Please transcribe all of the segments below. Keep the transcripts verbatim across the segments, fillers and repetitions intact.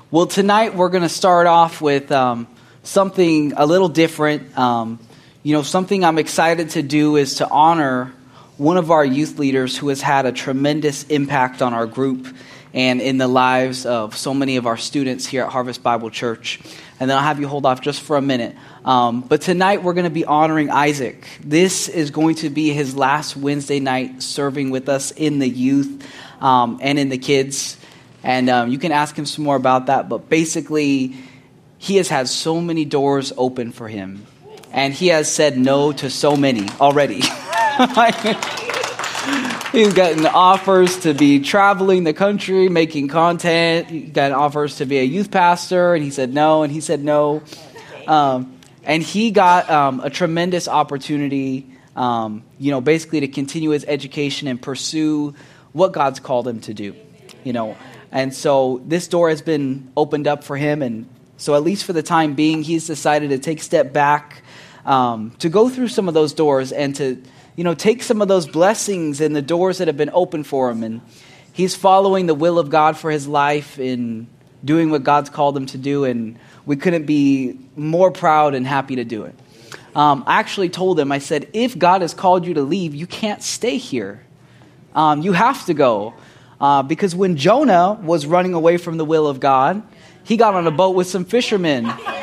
Well, tonight we're going to start off with um, something a little different. Um, you know, something I'm excited to do is to honor one of our youth leaders who has had a tremendous impact on our group and in the lives of so many of our students here at Harvest Bible Church. And then I'll have you hold off just for a minute. Um, but tonight we're going to be honoring Isaac. This is going to be his last Wednesday night serving with us in the youth um, and in the kids. And um, you can ask him some more about that. But basically, he has had so many doors open for him. And he has said no to so many already. He's gotten offers to be traveling the country, making content. He got offers to be a youth pastor, and he said no, and he said no. Um, and he got um, a tremendous opportunity, um, you know, basically to continue his education and pursue what God's called him to do, you know. And so this door has been opened up for him, and so at least for the time being, he's decided to take a step back um, to go through some of those doors and to, you know, take some of those blessings and the doors that have been opened for him. And he's following the will of God for his life in doing what God's called him to do, and we couldn't be more proud and happy to do it. Um, I actually told him, I said, if God has called you to leave, you can't stay here. Um, you have to go. Uh, because when Jonah was running away from the will of God, he got on a boat with some fishermen.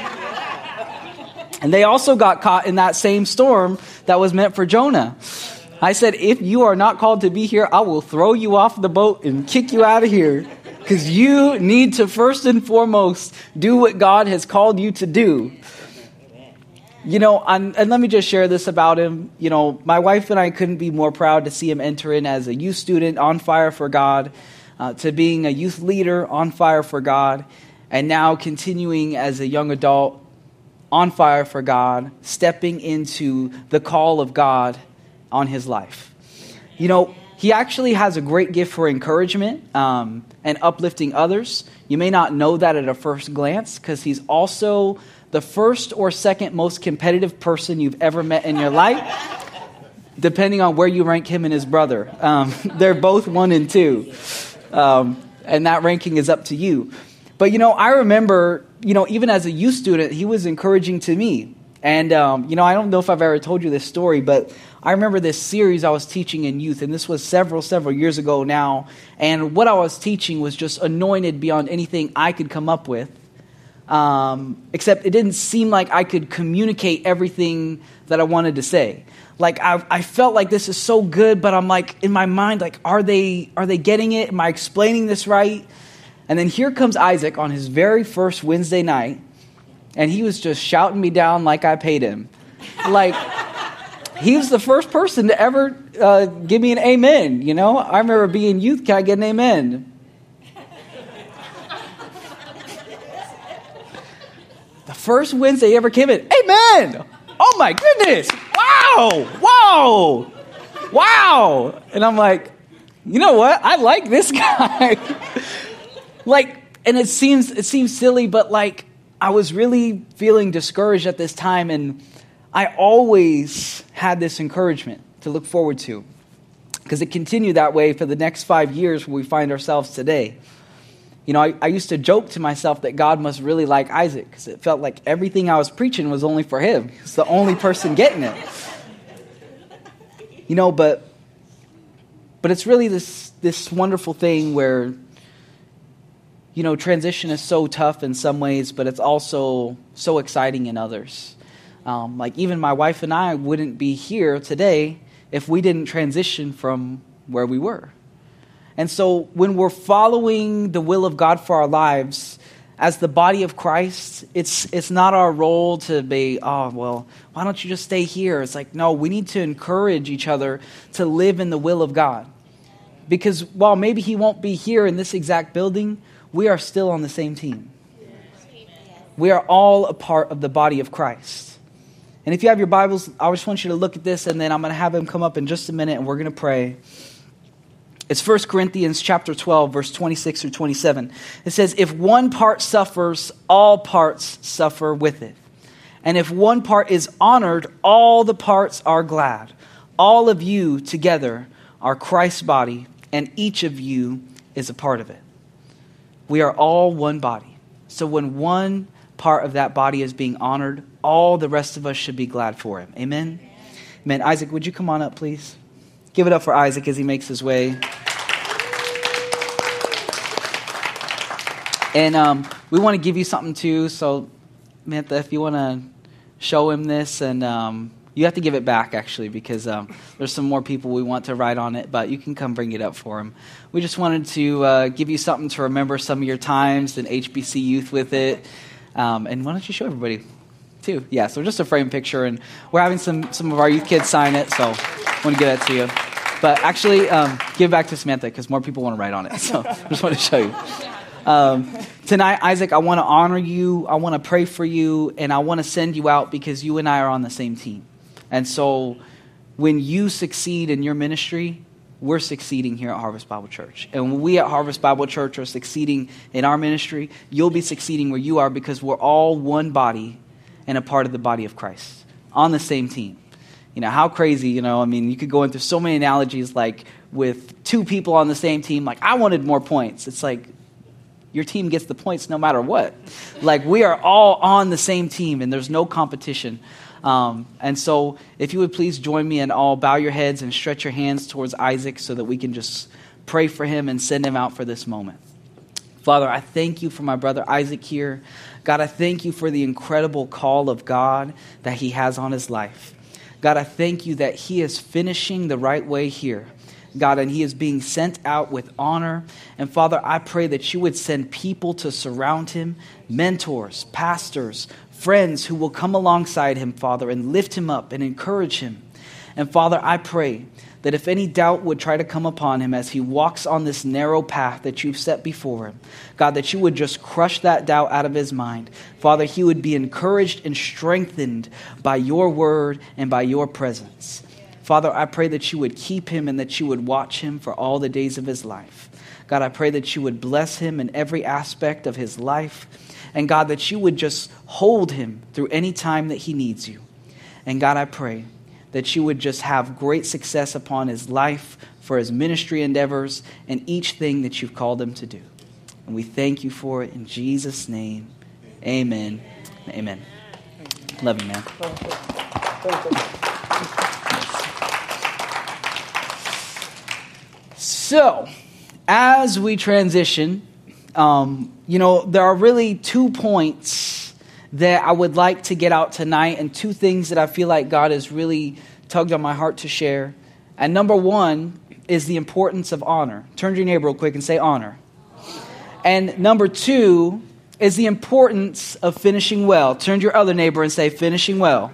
And they also got caught in that same storm that was meant for Jonah. I said, if you are not called to be here, I will throw you off the boat and kick you out of here. Because you need to first and foremost do what God has called you to do. You know, and, and let me just share this about him. You know, my wife and I couldn't be more proud to see him enter in as a youth student on fire for God, uh, to being a youth leader on fire for God, and now continuing as a young adult on fire for God, stepping into the call of God on his life. You know, he actually has a great gift for encouragement um, and uplifting others. You may not know that at a first glance because he's also the first or second most competitive person you've ever met in your life, depending on where you rank him and his brother. Um, they're both one and two. Um, and that ranking is up to you. But, you know, I remember, you know, even as a youth student, he was encouraging to me. And, um, you know, I don't know if I've ever told you this story, but I remember this series I was teaching in youth, and this was several, several years ago now. And what I was teaching was just anointed beyond anything I could come up with. Um, except it didn't seem like I could communicate everything that I wanted to say. Like I, I felt like this is so good, but I'm like in my mind, like, are they, are they getting it? Am I explaining this right? And then here comes Isaac on his very first Wednesday night, and he was just shouting me down like I paid him. Like he was the first person to ever uh, give me an amen. You know, I remember being youth. Can I get an amen? First Wednesday he ever came in. Amen. Oh my goodness. Wow. Wow. Wow. And I'm like, you know what? I like this guy. Like, and it seems it seems silly, but like I was really feeling discouraged at this time, and I always had this encouragement to look forward to. Because it continued that way for the next five years where we find ourselves today. You know, I, I used to joke to myself that God must really like Isaac because it felt like everything I was preaching was only for him. He was the only person getting it. You know, but but it's really this this wonderful thing where, you know, transition is so tough in some ways, but it's also so exciting in others. Um, like even my wife and I wouldn't be here today if we didn't transition from where we were. And so when we're following the will of God for our lives, as the body of Christ, it's it's not our role to be, oh, well, why don't you just stay here? It's like, no, we need to encourage each other to live in the will of God. Because while maybe he won't be here in this exact building, we are still on the same team. We are all a part of the body of Christ. And if you have your Bibles, I just want you to look at this, and then I'm going to have him come up in just a minute, and we're going to pray. It's First Corinthians chapter twelve, verse twenty-six through twenty-seven. It says, if one part suffers, all parts suffer with it. And if one part is honored, all the parts are glad. All of you together are Christ's body, and each of you is a part of it. We are all one body. So when one part of that body is being honored, all the rest of us should be glad for him. Amen? Amen. Isaac, would you come on up, please? Give it up for Isaac as he makes his way. And um, we want to give you something too. So, Samantha, if you want to show him this, and um, you have to give it back actually, because um, there's some more people we want to write on it, but you can come bring it up for him. We just wanted to uh, give you something to remember some of your times in H B C Youth with it. Um, and why don't you show everybody too? Yeah, so just a frame picture, and we're having some, some of our youth kids sign it, so I want to give that to you. But actually, um, give it back to Samantha, because more people want to write on it, so I just want to show you. Um, tonight, Isaac, I want to honor you, I want to pray for you, and I want to send you out because you and I are on the same team. And so when you succeed in your ministry, we're succeeding here at Harvest Bible Church. And when we at Harvest Bible Church are succeeding in our ministry, you'll be succeeding where you are, because we're all one body and a part of the body of Christ on the same team. You know, how crazy, you know, I mean, you could go into so many analogies, like with two people on the same team, like I wanted more points. It's like, your team gets the points no matter what. Like, we are all on the same team, and there's no competition. Um, and so if you would please join me and all bow your heads and stretch your hands towards Isaac so that we can just pray for him and send him out for this moment. Father, I thank you for my brother Isaac here. God, I thank you for the incredible call of God that he has on his life. God, I thank you that he is finishing the right way here. God, and he is being sent out with honor. And Father, I pray that you would send people to surround him, mentors, pastors, friends who will come alongside him, Father, and lift him up and encourage him. And Father, I pray that if any doubt would try to come upon him as he walks on this narrow path that you've set before him, God, that you would just crush that doubt out of his mind. Father, he would be encouraged and strengthened by your word and by your presence. Father, I pray that you would keep him and that you would watch him for all the days of his life. God, I pray that you would bless him in every aspect of his life. And God, that you would just hold him through any time that he needs you. And God, I pray that you would just have great success upon his life, for his ministry endeavors, and each thing that you've called him to do. And we thank you for it in Jesus' name. Amen. Amen. Love you, man. So, as we transition, um, you know, there are really two points that I would like to get out tonight, and two things that I feel like God has really tugged on my heart to share. And number one is the importance of honor. Turn to your neighbor real quick and say honor. And number two is the importance of finishing well. Turn to your other neighbor and say finishing well.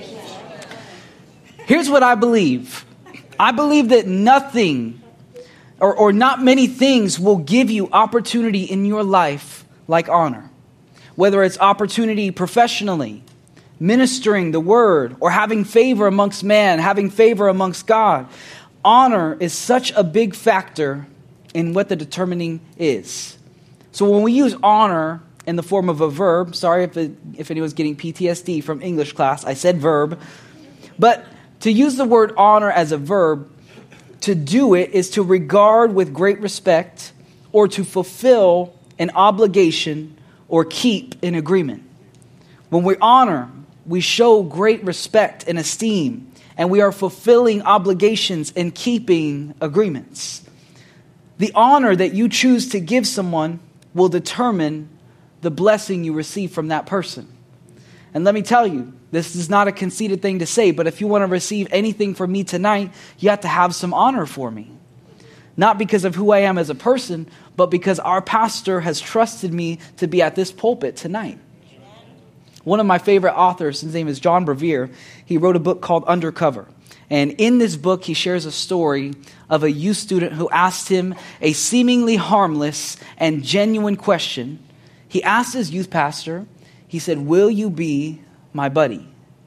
Here's what I believe. I believe that nothing Or, or not many things will give you opportunity in your life like honor. Whether it's opportunity professionally, ministering the word, or having favor amongst man, having favor amongst God. Honor is such a big factor in what the determining is. So when we use honor in the form of a verb, sorry if, it, if anyone's getting P T S D from English class, I said verb. But to use the word honor as a verb, to do it is to regard with great respect, or to fulfill an obligation, or keep an agreement. When we honor, we show great respect and esteem, and we are fulfilling obligations and keeping agreements. The honor that you choose to give someone will determine the blessing you receive from that person. And let me tell you, this is not a conceited thing to say, but if you want to receive anything from me tonight, you have to have some honor for me. Not because of who I am as a person, but because our pastor has trusted me to be at this pulpit tonight. One of my favorite authors, his name is John Bevere, he wrote a book called Undercover. And in this book, he shares a story of a youth student who asked him a seemingly harmless and genuine question. He asked his youth pastor, he said, "Will you be my buddy?"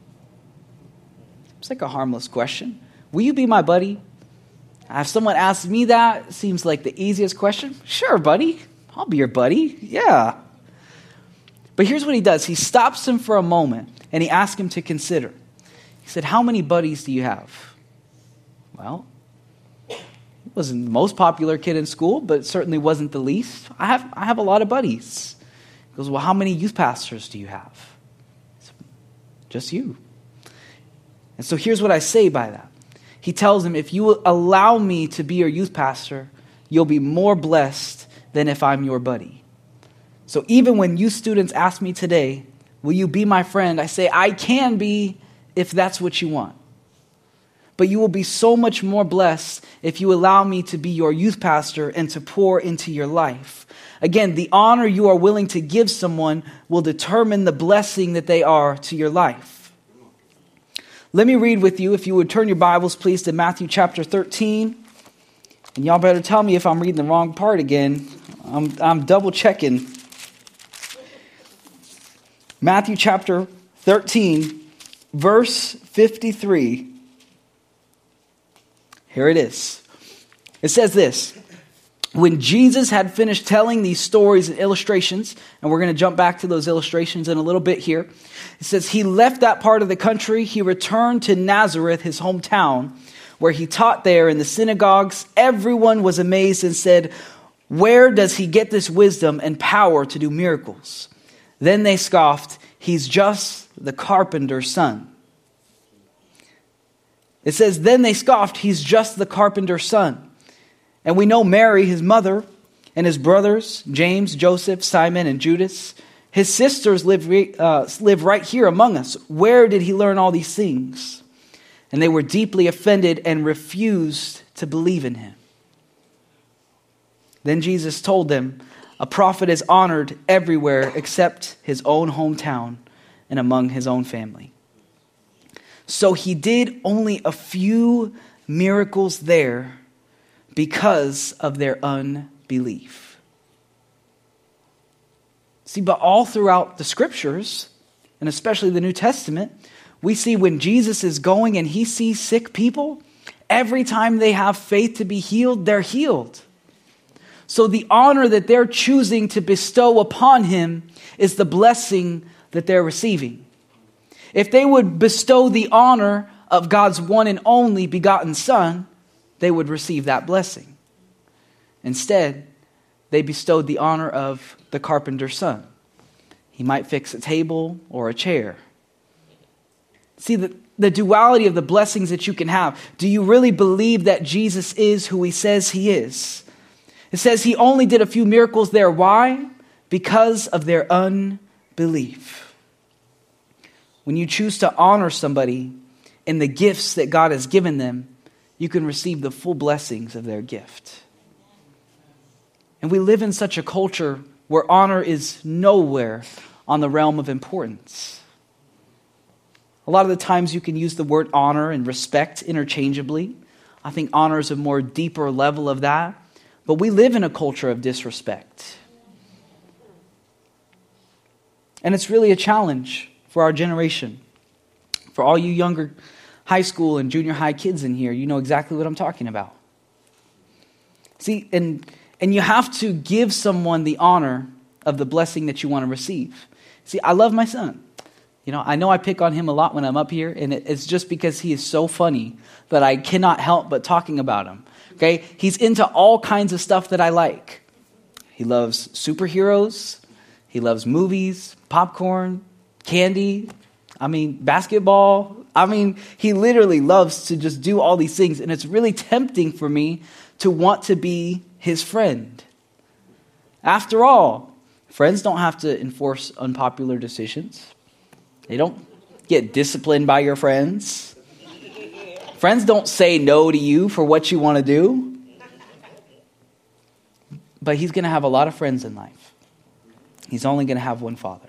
It's like a harmless question. Will you be my buddy? If someone asks me that, it seems like the easiest question. Sure, buddy. I'll be your buddy. Yeah. But here's what he does. He stops him for a moment, and he asks him to consider. He said, "How many buddies do you have?" Well, he wasn't the most popular kid in school, but certainly wasn't the least. I have, I have a lot of buddies. He goes, well, how many youth pastors do you have? Said, just you. And so here's what I say by that. He tells him, if you will allow me to be your youth pastor, you'll be more blessed than if I'm your buddy. So even when youth students ask me today, will you be my friend? I say, I can be if that's what you want. But you will be so much more blessed if you allow me to be your youth pastor and to pour into your life. Again, the honor you are willing to give someone will determine the blessing that they are to your life. Let me read with you, if you would turn your Bibles, please, to Matthew chapter thirteen. And y'all better tell me if I'm reading the wrong part again. I'm, I'm double checking. Matthew chapter thirteen, verse fifty-three. Here it is. It says this. When Jesus had finished telling these stories and illustrations, and we're going to jump back to those illustrations in a little bit here. It says, he left that part of the country. He returned to Nazareth, his hometown, where he taught there in the synagogues. Everyone was amazed and said, where does he get this wisdom and power to do miracles? Then they scoffed, he's just the carpenter's son. It says, then they scoffed, he's just the carpenter's son. And we know Mary, his mother, and his brothers, James, Joseph, Simon, and Judas. His sisters live, uh, live right here among us. Where did he learn all these things? And they were deeply offended and refused to believe in him. Then Jesus told them, a prophet is honored everywhere except his own hometown and among his own family. So he did only a few miracles there because of their unbelief. See, but all throughout the scriptures, and especially the New Testament, we see when Jesus is going and he sees sick people, every time they have faith to be healed, they're healed. So the honor that they're choosing to bestow upon him is the blessing that they're receiving. If they would bestow the honor of God's one and only begotten Son, they would receive that blessing. Instead, they bestowed the honor of the carpenter's son. He might fix a table or a chair. See, the, the duality of the blessings that you can have. Do you really believe that Jesus is who he says he is? It says he only did a few miracles there. Why? Because of their unbelief. When you choose to honor somebody in the gifts that God has given them, you can receive the full blessings of their gift. And we live in such a culture where honor is nowhere on the realm of importance. A lot of the times you can use the word honor and respect interchangeably. I think honor is a more deeper level of that. But we live in a culture of disrespect. And it's really a challenge for our generation. For all you younger high school and junior high kids in here, you know exactly what I'm talking about. See, and, and you have to give someone the honor of the blessing that you want to receive. See, I love my son. You know, I know I pick on him a lot when I'm up here, and it, it's just because he is so funny that I cannot help but talking about him. Okay? He's into all kinds of stuff that I like. He loves superheroes. He loves movies, popcorn, candy, I mean, basketball. I mean, he literally loves to just do all these things. And it's really tempting for me to want to be his friend. After all, friends don't have to enforce unpopular decisions. They don't get disciplined by your friends. Friends don't say no to you for what you want to do. But he's going to have a lot of friends in life. He's only going to have one father.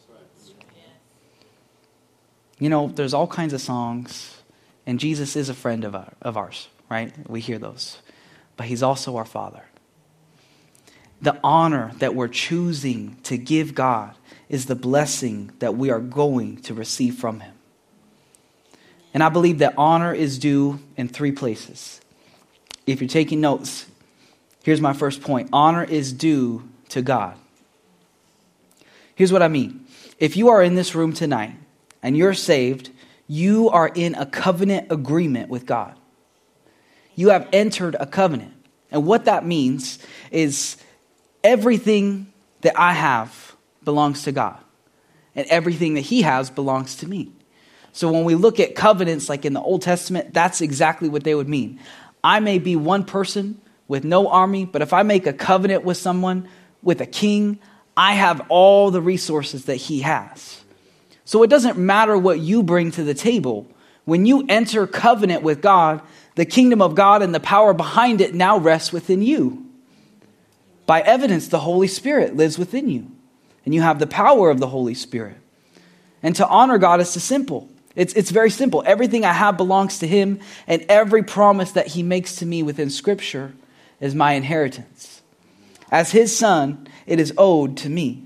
You know, there's all kinds of songs, and Jesus is a friend of, our, of ours, right? We hear those. But he's also our Father. The honor that we're choosing to give God is the blessing that we are going to receive from him. And I believe that honor is due in three places. If you're taking notes, here's my first point. Honor is due to God. Here's what I mean. If you are in this room tonight, and you're saved, you are in a covenant agreement with God. You have entered a covenant. And what that means is everything that I have belongs to God. And everything that he has belongs to me. So when we look at covenants like in the Old Testament, that's exactly what they would mean. I may be one person with no army, but if I make a covenant with someone, with a king, I have all the resources that he has. So it doesn't matter what you bring to the table. When you enter covenant with God, the kingdom of God and the power behind it now rests within you. By evidence, the Holy Spirit lives within you. And you have the power of the Holy Spirit. And to honor God is simple. It's, it's very simple. Everything I have belongs to him, and every promise that he makes to me within Scripture is my inheritance. As his son, it is owed to me.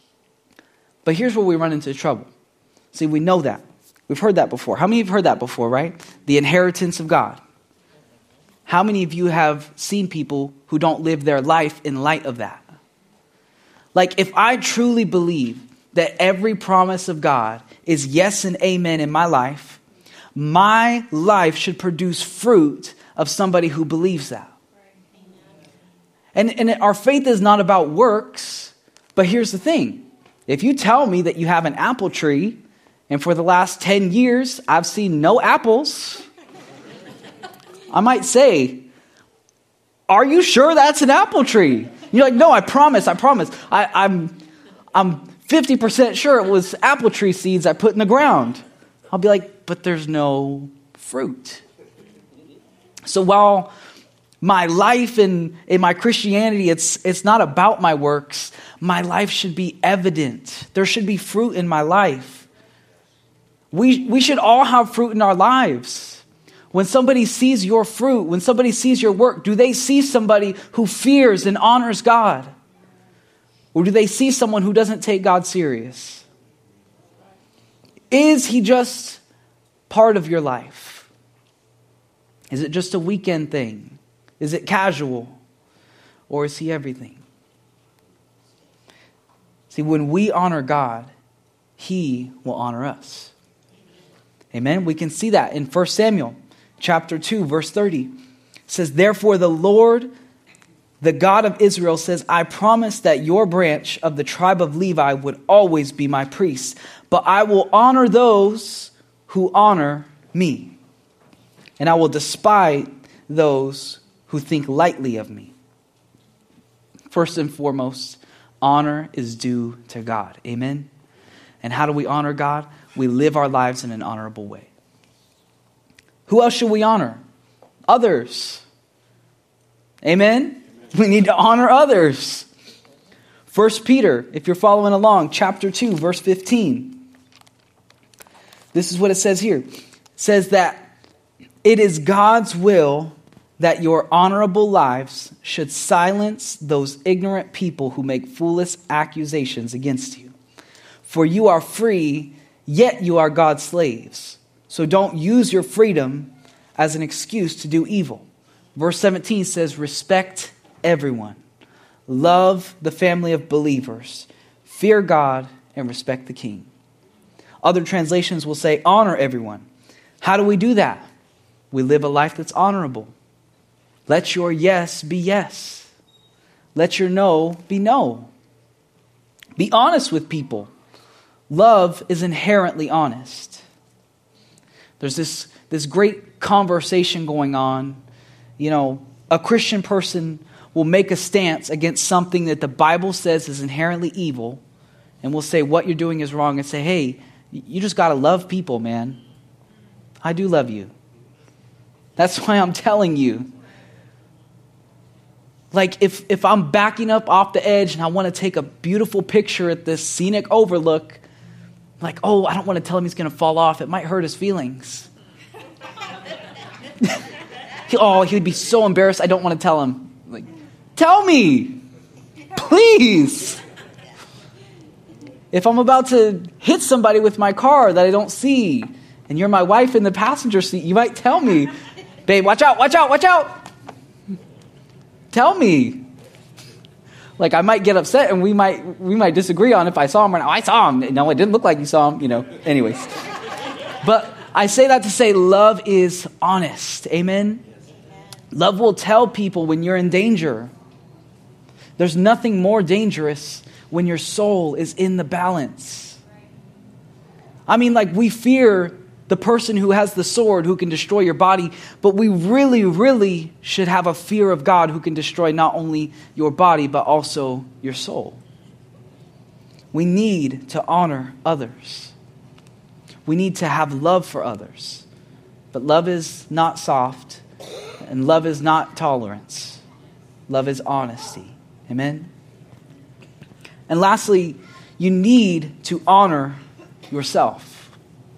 But here's where we run into trouble. See, we know that. We've heard that before. How many of you have heard that before, right? The inheritance of God. How many of you have seen people who don't live their life in light of that? Like, if I truly believe that every promise of God is yes and amen in my life, my life should produce fruit of somebody who believes that. And, and our faith is not about works, but here's the thing. If you tell me that you have an apple tree, and for the last ten years, I've seen no apples, I might say, are you sure that's an apple tree? You're like, no, I promise, I promise. I, I'm, I'm fifty percent sure it was apple tree seeds I put in the ground. I'll be like, but there's no fruit. So while my life and in, in my Christianity, it's it's not about my works, my life should be evident. There should be fruit in my life. We we should all have fruit in our lives. When somebody sees your fruit, when somebody sees your work, do they see somebody who fears and honors God? Or do they see someone who doesn't take God serious? Is he just part of your life? Is it just a weekend thing? Is it casual? Or is he everything? See, when we honor God, he will honor us. Amen? We can see that in First Samuel chapter two, verse thirty. It says, therefore the Lord, the God of Israel says, I promise that your branch of the tribe of Levi would always be my priests, but I will honor those who honor me, and I will despise those who think lightly of me. First and foremost, honor is due to God. Amen? And how do we honor God? We live our lives in an honorable way. Who else should we honor? Others. Amen? We need to honor others. First Peter, if you're following along, chapter two, verse fifteen. This is what it says here. It says that it is God's will that your honorable lives should silence those ignorant people who make foolish accusations against you. For you are free, yet you are God's slaves. So don't use your freedom as an excuse to do evil. Verse seventeen says, respect everyone. Love the family of believers. Fear God and respect the king. Other translations will say, honor everyone. How do we do that? We live a life that's honorable. Let your yes be yes. Let your no be no. Be honest with people. Love is inherently honest. There's this, this great conversation going on. You know, a Christian person will make a stance against something that the Bible says is inherently evil, and will say what you're doing is wrong, and say, hey, you just got to love people, man. I do love you. That's why I'm telling you. Like, if, if I'm backing up off the edge and I want to take a beautiful picture at this scenic overlook, like, oh, I don't want to tell him he's going to fall off. It might hurt his feelings. he, oh, he would be so embarrassed. I don't want to tell him. Like, tell me, please. If I'm about to hit somebody with my car that I don't see, and you're my wife in the passenger seat, you might tell me, babe, watch out, watch out, watch out. Tell me. Like, I might get upset, and we might we might disagree on if I saw him or not. Oh, I saw him. No, it didn't look like you saw him. You know. Anyways, but I say that to say love is honest. Amen. Love will tell people when you're in danger. There's nothing more dangerous when your soul is in the balance. I mean, like, we fear the person who has the sword who can destroy your body, but we really, really should have a fear of God who can destroy not only your body, but also your soul. We need to honor others. We need to have love for others. But love is not soft, and love is not tolerance. Love is honesty. Amen? And lastly, you need to honor yourself.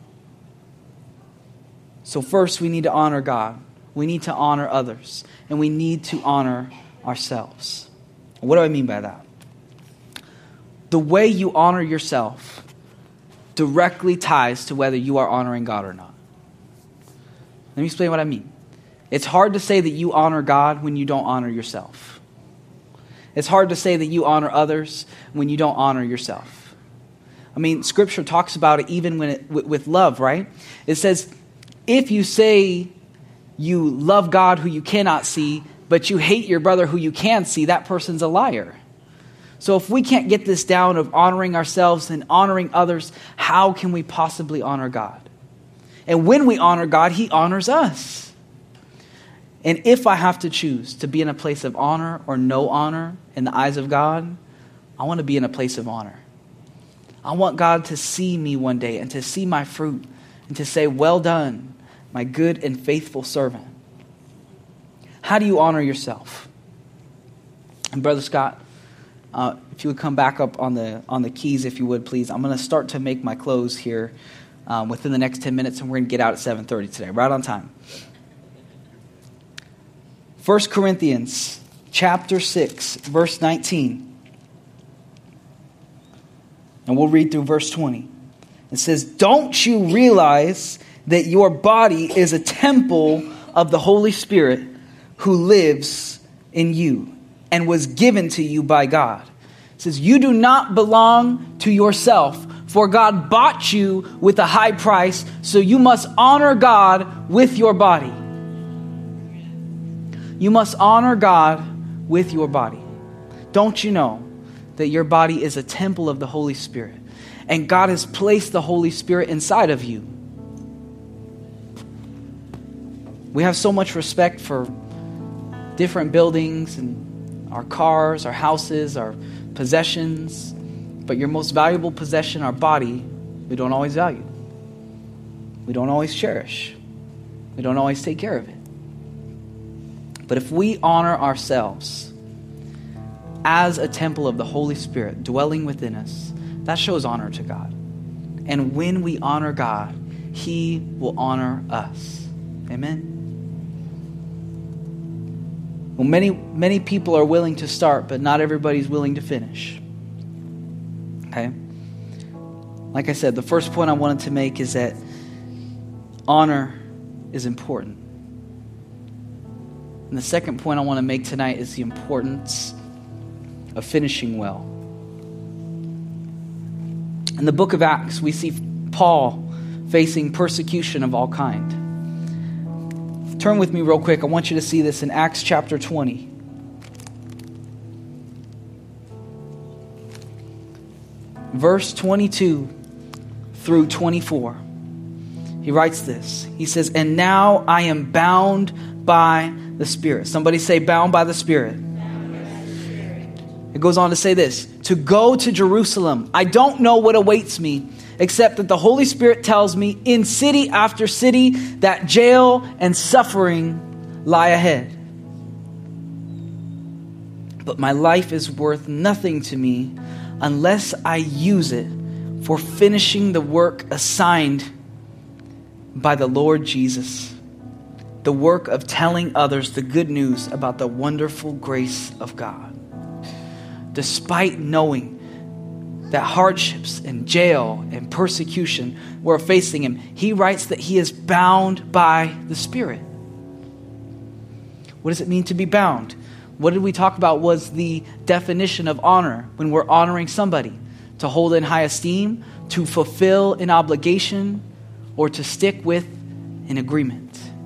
So first, we need to honor God. We need to honor others. And we need to honor ourselves. What do I mean by that? The way you honor yourself directly ties to whether you are honoring God or not. Let me explain what I mean. It's hard to say that you honor God when you don't honor yourself. It's hard to say that you honor others when you don't honor yourself. I mean, Scripture talks about it even when it, with, with love, right? It says, if you say you love God who you cannot see, but you hate your brother who you can see, that person's a liar. So if we can't get this down of honoring ourselves and honoring others, how can we possibly honor God? And when we honor God, He honors us. And if I have to choose to be in a place of honor or no honor in the eyes of God, I want to be in a place of honor. I want God to see me one day and to see my fruit and to say, well done, my good and faithful servant. How do you honor yourself? And Brother Scott, uh, if you would come back up on the on the keys, if you would, please. I'm going to start to make my close here um, within the next ten minutes, and we're going to get out at seven thirty today, right on time. First Corinthians chapter six, verse nineteen. And we'll read through verse twenty. It says, don't you realize that your body is a temple of the Holy Spirit who lives in you and was given to you by God? It says, you do not belong to yourself, for God bought you with a high price, so you must honor God with your body. You must honor God with your body. Don't you know that your body is a temple of the Holy Spirit? And God has placed the Holy Spirit inside of you. We have so much respect for different buildings and our cars, our houses, our possessions. But your most valuable possession, our body, we don't always value. We don't always cherish. We don't always take care of it. But if we honor ourselves as a temple of the Holy Spirit dwelling within us, that shows honor to God. And when we honor God, He will honor us. Amen? Well, many, many people are willing to start, but not everybody's willing to finish. Okay? Like I said, the first point I wanted to make is that honor is important. And the second point I want to make tonight is the importance of finishing well. In the book of Acts, we see Paul facing persecution of all kind. Turn with me real quick. I want you to see this in Acts chapter twenty. Verse twenty-two through twenty-four. He writes this. He says, and now I am bound by the Spirit. Somebody say, bound by the Spirit. It goes on to say this, to go to Jerusalem. I don't know what awaits me, except that the Holy Spirit tells me in city after city that jail and suffering lie ahead. But my life is worth nothing to me unless I use it for finishing the work assigned by the Lord Jesus, the work of telling others the good news about the wonderful grace of God. Despite knowing that hardships and jail and persecution were facing him, he writes that he is bound by the Spirit. What does it mean to be bound? What did we talk about was the definition of honor when we're honoring somebody? To hold in high esteem, to fulfill an obligation, or to stick with an agreement.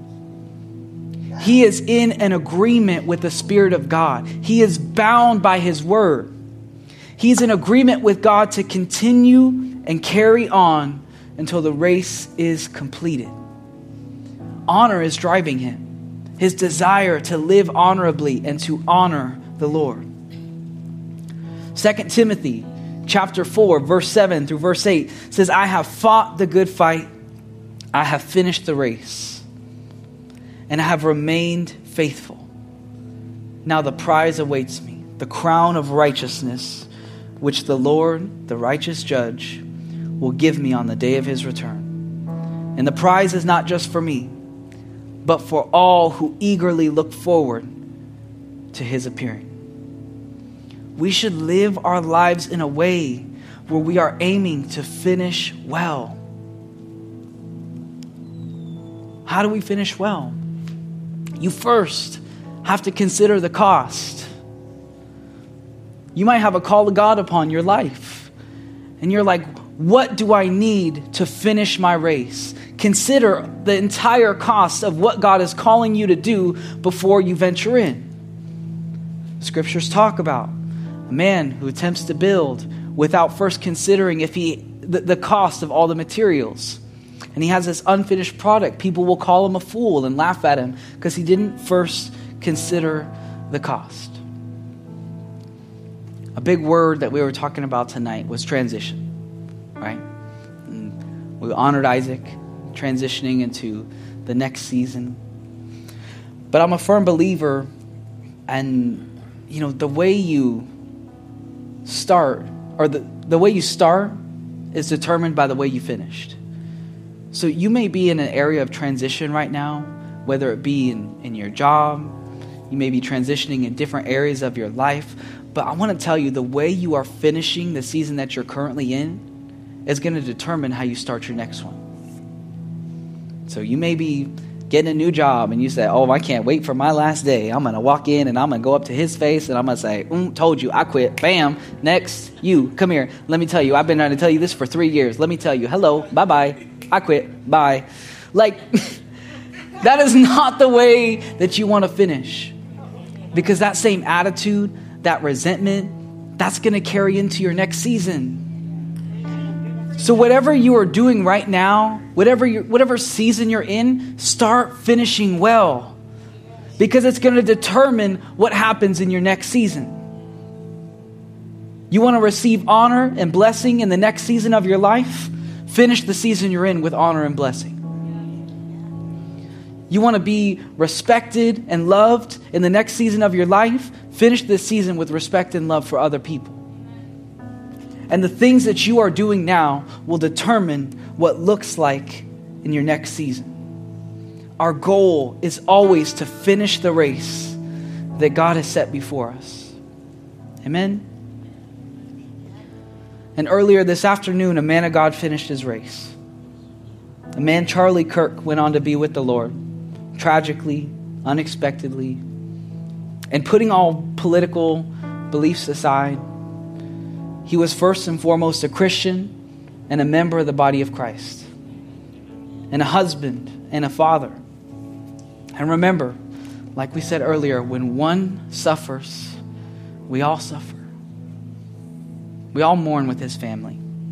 He is in an agreement with the Spirit of God. He is bound by His word. He's in agreement with God to continue and carry on until the race is completed. Honor is driving him. His desire to live honorably and to honor the Lord. Second Timothy chapter four, verse seven through verse eight says, I have fought the good fight. I have finished the race. And I have remained faithful. Now the prize awaits me, the crown of righteousness, which the Lord, the righteous judge, will give me on the day of his return. And the prize is not just for me, but for all who eagerly look forward to his appearing. We should live our lives in a way where we are aiming to finish well. How do we finish well? You first have to consider the cost. You might have a call of God upon your life, and you're like, what do I need to finish my race? Consider the entire cost of what God is calling you to do before you venture in. Scriptures talk about a man who attempts to build without first considering if he the, the cost of all the materials. And he has this unfinished product. People will call him a fool and laugh at him because he didn't first consider the cost. A big word that we were talking about tonight was transition, right? And we honored Isaac transitioning into the next season. But I'm a firm believer, and you know, the way you start, or the, the way you start is determined by the way you finished. So you may be in an area of transition right now, whether it be in, in your job, you may be transitioning in different areas of your life, but I want to tell you, the way you are finishing the season that you're currently in is going to determine how you start your next one. So you may be getting a new job and you say, oh, I can't wait for my last day. I'm going to walk in and I'm going to go up to his face and I'm going to say, mm, told you, I quit. Bam. Next, you, come here. Let me tell you, I've been trying to tell you this for three years. Let me tell you, hello, bye-bye. I quit. Bye. Like, that is not the way that you want to finish. Because that same attitude, that resentment, that's going to carry into your next season. So whatever you are doing right now, whatever you, whatever season you're in, start finishing well. Because it's going to determine what happens in your next season. You want to receive honor and blessing in the next season of your life? Finish the season you're in with honor and blessing. You want to be respected and loved in the next season of your life? Finish this season with respect and love for other people. And the things that you are doing now will determine what looks like in your next season. Our goal is always to finish the race that God has set before us. Amen? And earlier this afternoon, a man of God finished his race. A man, Charlie Kirk, went on to be with the Lord, tragically, unexpectedly, and putting all political beliefs aside, he was first and foremost a Christian and a member of the body of Christ, and a husband and a father. And remember, like we said earlier, when one suffers, we all suffer. We all mourn with his family.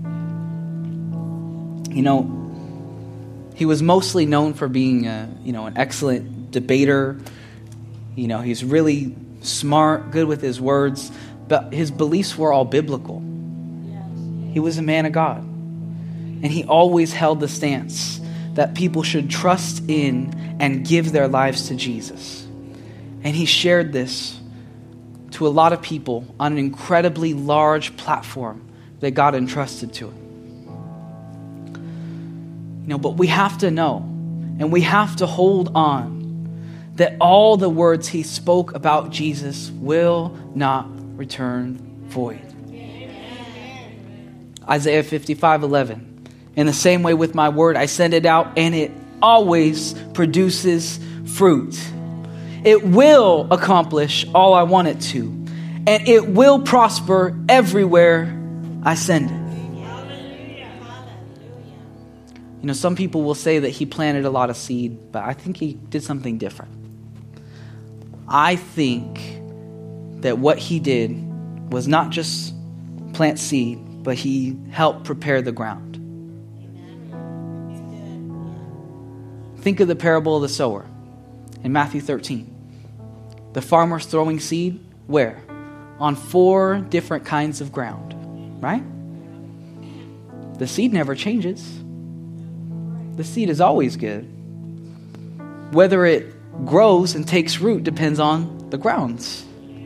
You know, he was mostly known for being a, you know, an excellent debater. You know, he's really smart, good with his words, but his beliefs were all biblical. He was a man of God. And he always held the stance that people should trust in and give their lives to Jesus. And he shared this to a lot of people on an incredibly large platform that God entrusted to him. You know, but we have to know, and we have to hold on, that all the words he spoke about Jesus will not return void. Amen. Isaiah fifty-five eleven. In the same way with my word, I send it out, and it always produces fruit. It will accomplish all I want it to, and it will prosper everywhere I send it. You know, some people will say that he planted a lot of seed, but I think he did something different. I think that what he did was not just plant seed, but he helped prepare the ground. Think of the parable of the sower in Matthew thirteen. The farmer's throwing seed where? On four different kinds of ground, right? The seed never changes. The seed is always good. Whether it grows and takes root depends on the grounds.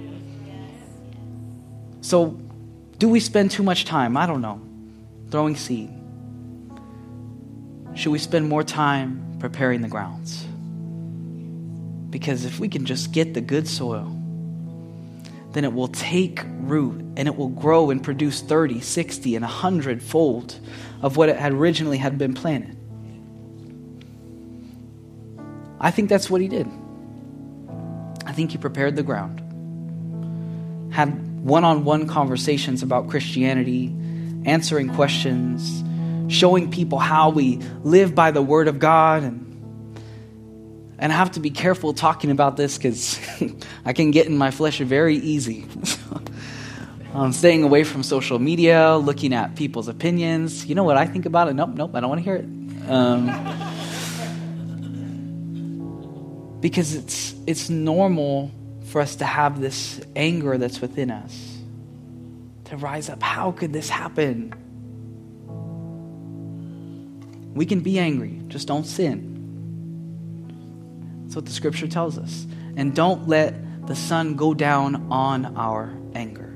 So, do we spend too much time, I don't know, throwing seed? Should we spend more time preparing the grounds? Because if we can just get the good soil, then it will take root and it will grow and produce thirty, sixty, and one hundred fold of what it had originally had been planted. I think that's what he did. I think he prepared the ground. Had one-on-one conversations about Christianity, answering questions, showing people how we live by the Word of God. And, and I have to be careful talking about this because I can get in my flesh very easy. I'm staying away from social media, looking at people's opinions. You know what I think about it? Nope, nope, I don't want to hear it. Um, because it's it's normal for us to have this anger that's within us, to rise up. How could this happen? We can be angry, just don't sin. That's what the scripture tells us. And don't let the sun go down on our anger.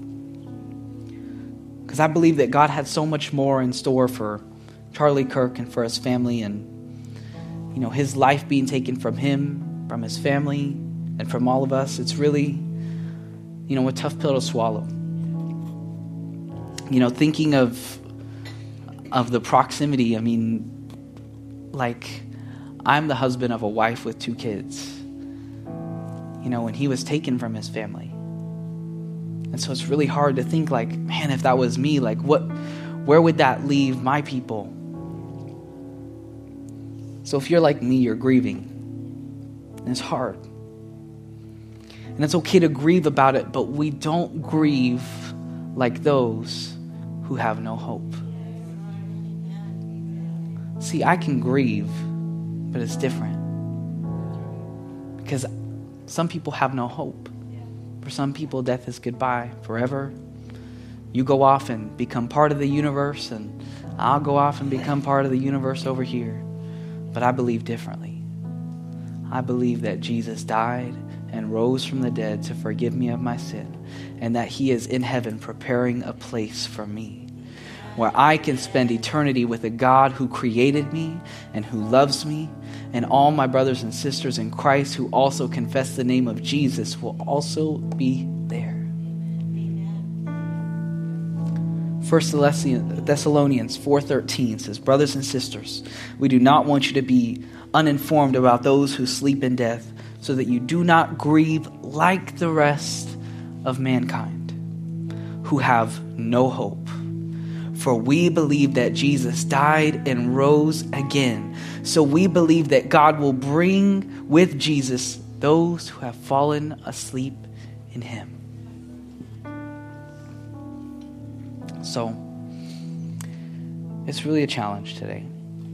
Because I believe that God had so much more in store for Charlie Kirk and for his family, and you know, his life being taken from him, from his family, and from all of us. It's really, you know, a tough pill to swallow. You know, thinking of of the proximity, I mean, like, I'm the husband of a wife with two kids. You know, when he was taken from his family. And so it's really hard to think like, man, if that was me, like what, where would that leave my people? So if you're like me, you're grieving. And it's hard. And it's okay to grieve about it, but we don't grieve like those who have no hope. See, I can grieve, but it's different. Because some people have no hope. For some people, death is goodbye forever. You go off and become part of the universe, and I'll go off and become part of the universe over here. But I believe differently. I believe that Jesus died and rose from the dead to forgive me of my sin, and that he is in heaven preparing a place for me, where I can spend eternity with a God who created me and who loves me, and all my brothers and sisters in Christ who also confess the name of Jesus will also be there. First Thessalonians four thirteen says, brothers and sisters, we do not want you to be uninformed about those who sleep in death, so that you do not grieve like the rest of mankind, who have no hope. For we believe that Jesus died and rose again. So we believe that God will bring with Jesus those who have fallen asleep in him. So, it's really a challenge today.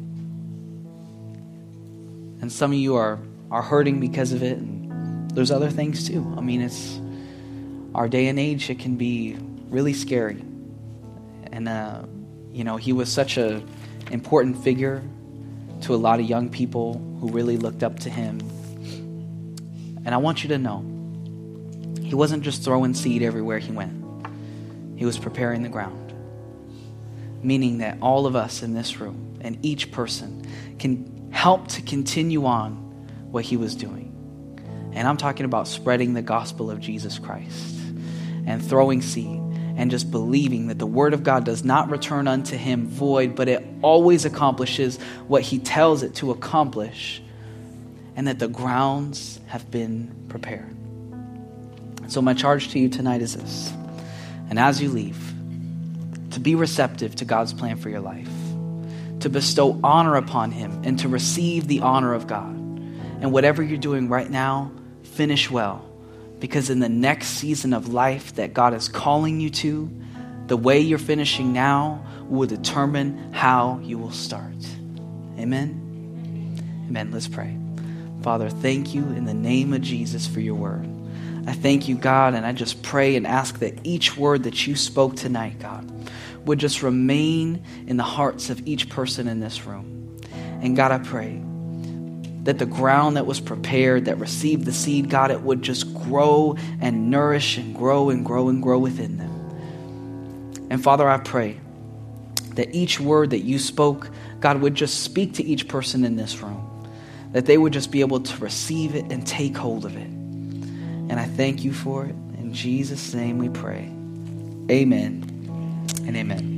And some of you are, are hurting because of it. And there's other things too. I mean, it's our day and age, it can be really scary. And, uh, you know, he was such a important figure to a lot of young people who really looked up to him. And I want you to know, he wasn't just throwing seed everywhere he went. He was preparing the ground. Meaning that all of us in this room and each person can help to continue on what he was doing. And I'm talking about spreading the gospel of Jesus Christ and throwing seed. And just believing that the word of God does not return unto him void, but it always accomplishes what he tells it to accomplish, and that the grounds have been prepared. So my charge to you tonight is this. And as you leave, to be receptive to God's plan for your life, to bestow honor upon him, and to receive the honor of God. And whatever you're doing right now, finish well. Because in the next season of life that God is calling you to, the way you're finishing now will determine how you will start. Amen? Amen. Let's pray. Father, thank you in the name of Jesus for your word. I thank you, God, and I just pray and ask that each word that you spoke tonight, God, would just remain in the hearts of each person in this room. And God, I pray that the ground that was prepared, that received the seed, God, it would just grow and nourish and grow and grow and grow within them. And Father, I pray that each word that you spoke, God, would just speak to each person in this room, that they would just be able to receive it and take hold of it. And I thank you for it. In Jesus' name we pray. Amen and amen.